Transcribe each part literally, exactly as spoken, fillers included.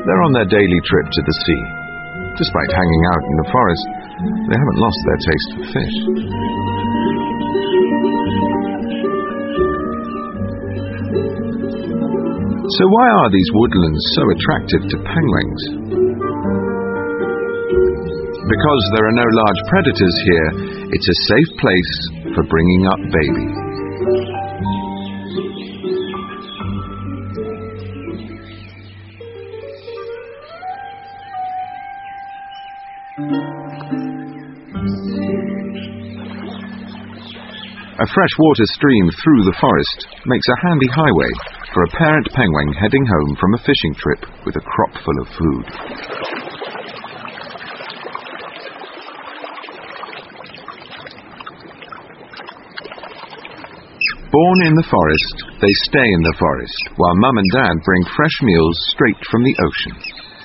They're on their daily trip to the sea. Despite hanging out in the forest, they haven't lost their taste for fish. So why are these woodlands so attractive to penguins? Because there are no large predators here, it's a safe place for bringing up babies. A freshwater stream through the forest makes a handy highway for a parent penguin heading home from a fishing trip with a crop full of food. Born in the forest, they stay in the forest, while Mum and Dad bring fresh meals straight from the ocean.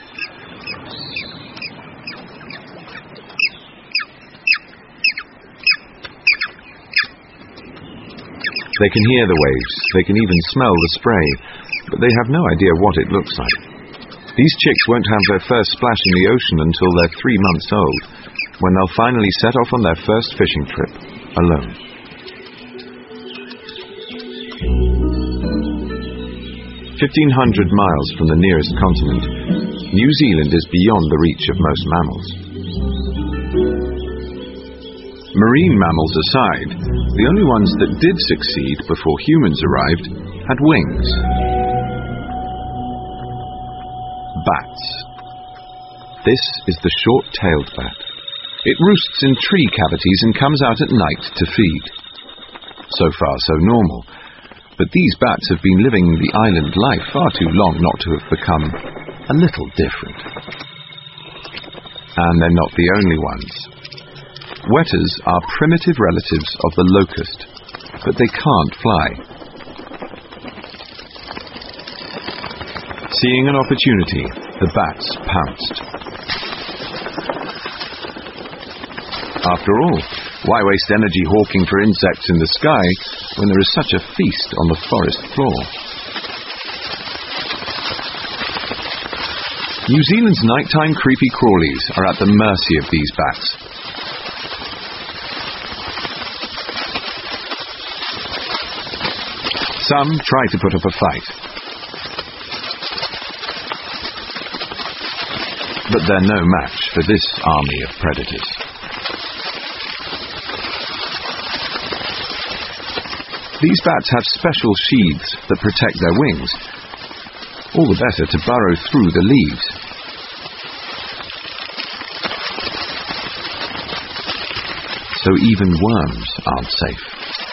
They can hear the waves, they can even smell the spray, but they have no idea what it looks like. These chicks won't have their first splash in the ocean until they're three months old, when they'll finally set off on their first fishing trip, alone. fifteen hundred miles from the nearest continent, New Zealand is beyond the reach of most mammals. Marine mammals aside, the only ones that did succeed before humans arrived had wings. Bats. This is the short-tailed bat. It roosts in tree cavities and comes out at night to feed. So far, so normal. But these bats have been living the island life far too long not to have become a little different. And they're not the only ones. Weters are primitive relatives of the locust, but they can't fly. Seeing an opportunity, the bats pounced. After all, why waste energy hawking for insects in the sky when there is such a feast on the forest floor? New Zealand's nighttime creepy crawlies are at the mercy of these bats. Some try to put up a fight, but they're no match for this army of predators. These bats have special sheaths that protect their wings, all the better to burrow through the leaves. So even worms aren't safe.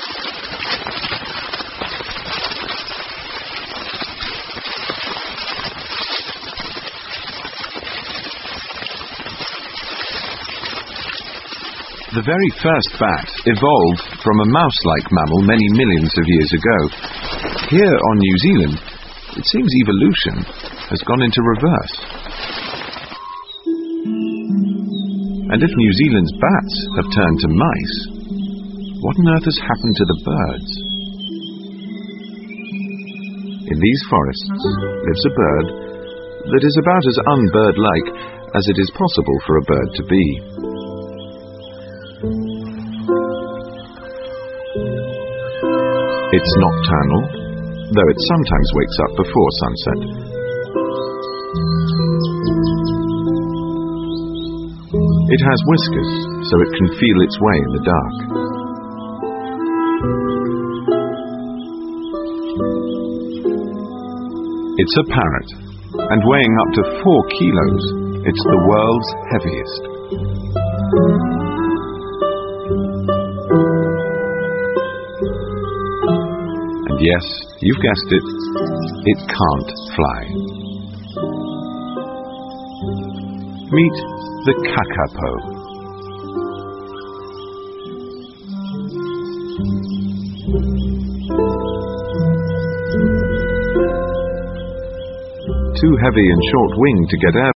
The very first bat evolved from a mouse-like mammal many millions of years ago. Here on New Zealand, it seems evolution has gone into reverse. And if New Zealand's bats have turned to mice, what on earth has happened to the birds? In these forests lives a bird that is about as un-bird-like as it is possible for a bird to be. It's nocturnal, though it sometimes wakes up before sunset. It has whiskers, so it can feel its way in the dark. It's a parrot, and weighing up to four kilos, it's the world's heaviest. And yes, you've guessed it, it can't fly. Meet the kakapo. Too heavy and short-winged to get air.